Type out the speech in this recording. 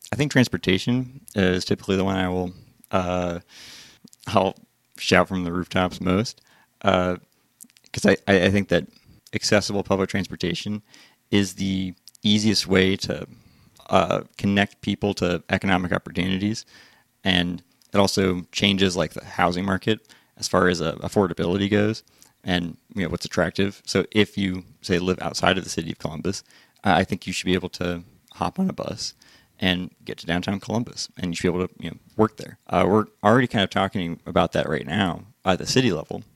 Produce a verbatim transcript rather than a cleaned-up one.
I think transportation is typically the one I will uh, I'll shout from the rooftops most, because uh, I, I think that accessible public transportation is the easiest way to uh, connect people to economic opportunities, and it also changes like the housing market as far as uh, affordability goes, and you know what's attractive. So if you say live outside of the city of Columbus, uh, I think you should be able to hop on a bus and get to downtown Columbus, and you should be able to you know work there. Uh, we're already kind of talking about that right now at the city level,